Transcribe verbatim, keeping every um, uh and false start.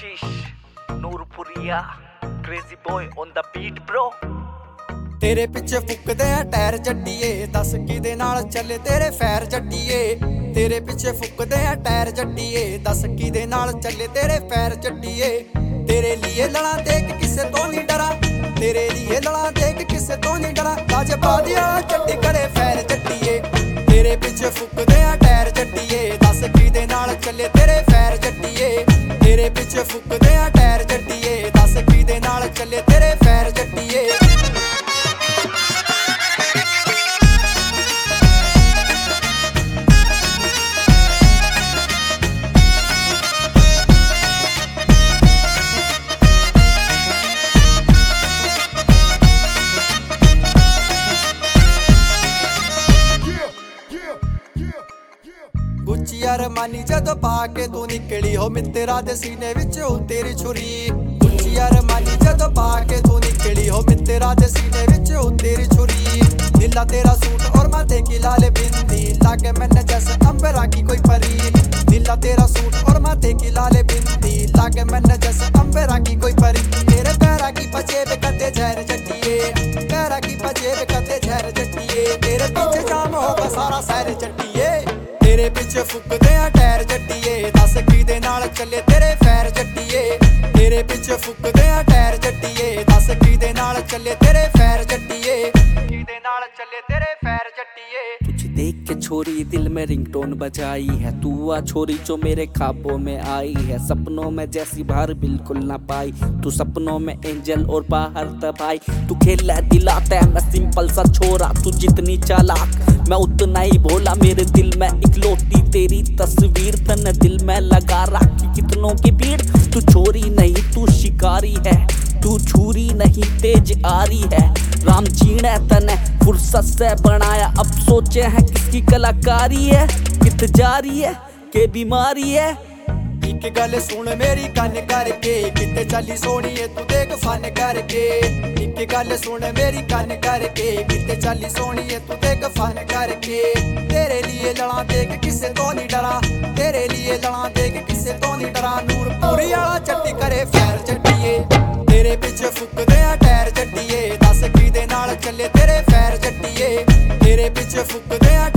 Ashish Noorpuria crazy boy on the beat bro। ਤੇਰੇ ਪਿੱਛੇ ਫੁੱਕਦੇ ਆ ਟਾਇਰ ਜੱਟੀਏ, ਦੱਸ ਕਿਦੇ ਨਾਲ ਚੱਲੇ ਤੇਰੇ ਫੈਰ ਜੱਟੀਏ। ਤੇਰੇ ਪਿੱਛੇ ਫੁੱਕਦੇ ਆ ਟਾਇਰ ਜੱਟੀਏ, ਦੱਸ ਕਿਦੇ ਨਾਲ ਚੱਲੇ ਤੇਰੇ ਫੈਰ ਜੱਟੀਏ। ਤੇਰੇ लिए ਲੜਾਂ ਦੇਖ ਕਿਸੇ ਤੋਂ ਨਹੀਂ ਡਰਾਂ, ਤੇਰੇ लिए ਲੜਾਂ ਦੇਖ ਕਿਸੇ ਤੋਂ ਨਹੀਂ ਡਰਾਂ। ਗੱਜ ਪਾ ਦਿਆ ਚੱਟੀ ਕਰੇ ਫੈਰ ਜੱਟੀਏ। ਤੇਰੇ ਪਿੱਛੇ ਫੁੱਕਦੇ ਆ ਟਾਇਰ ਜੱਟੀਏ, ਦੱਸ ਕਿਦੇ ਨਾਲ ਚੱਲੇ ਤੇਰੇ ਫੈਰ ਜੱਟੀਏ। ਤੇਰੇ ਪਿੱਛੇ ਫੁੱਕਦੇ ਆ ਟਾਇਰ ਜੱਟੀਏ, ਦੱਸ ਕਿਦੇ ਨਾਲ ਚੱਲੇ ਤੇਰੇ ਫੈਰ ਜੱਟੀਏ। ਗੁੱਚੀ ਅਰਮਾਨੀ ਜਦੋਂ ਪਾ ਕੇ ਤੂੰ ਨਿਕਲੀ ਹੋ ਮਿੱਤਰਾਂ ਦੇ ਸੀਨੇ ਵਿੱਚ ਉਹ ਤੇਰੀ ਛੁਰੀ। ਗੁੱਚੀ ਅਰਮਾਨੀ ਜਦੋਂ ਪਾ ਕੇ ਤੂੰ ਨਿਕਲੀ ਹੋ ਮਿੱਤਰਾਂ ਦੇ ਸੀਨੇ ਵਿੱਚ ਉਹ ਤੇਰੀ ਛੁਰੀ। ਨੀਲਾ तेरा सूट और माथे की लाल बिंदी, लागे मैंने जैसे अंबरा की कोई परी। नीला तेरा सूट और माथे की लाल बिंदी, लागे मैंने जैसे अंबरा की कोई परी। तेरे पैरा की पजेब कदे झर जट्टिए, पैरा की पजेब कदे झर जट्टिए। तेरे पीछे जाम होगा सारा शहर जट्टिए। ਤੇਰੇ ਪਿੱਛੇ ਫੁੱਕਦੇ ਆ ਟਾਇਰ ਜੱਟੀਏ, ਦੱਸ ਕਿਦੇ ਨਾਲ ਚੱਲੇ ਤੇਰੇ ਫੈਰ ਜੱਟੀਏ। ਤੇਰੇ ਪਿੱਛੇ ਫੁੱਕਦੇ ਆ ਟਾਇਰ ਜੱਟੀਏ, ਦੱਸ ਕਿਦੇ ਨਾਲ ਚੱਲੇ ਤੇਰੇ ਫੈਰ ਜੱਟੀਏ। ਕਿਦੇ ਨਾਲ ਚੱਲੇ ਤੇਰੇ ਫੈਰ ਜੱਟੀਏ। तुझे देख के छोरी दिल में रिंगटोन बजाई है, तू आ छोरी जो मेरे ख्वाबों में आई है। सपनों में जैसी बाहर बिल्कुल ना पाई, तू सपनों में एंजल और बाहर तबाई। तू खेला दिलाता है मैं सिंपल सा छोरा, तू जितनी चालाक मैं उतना ही भोला। मेरे दिल में इकलौती तेरी तस्वीर, तने दिल में लगा रखी कितनों की भीड़। तू छोरी नहीं तू शिकारी है, तू छुरी नहीं तेज आरी है। राम जी ने तने फुर्सत से बनाया, अब सोचे हैं किसकी कलाकारी है। कित जारी है के बीमारी है। एक गल सुन मेरी कन करके, किते चली सोनिए तू देख फन करके। एक गल सुन मेरी कन करके, किते चली सोनिए तू देख फन करके। तेरे लिए लड़ा देख किसे तो नहीं डरा, तेरे लिए लड़ा देख किसे तो नहीं डरा। ਨੂਰਪੁਰੀ वाला चट्टी करे फैर जट्टिए। तेरे पिछे फुकदे आ टायर जट्टिए, दस किदे नाल चले तेरे फैर जट्टिए। तेरे पिछे फुकदे आ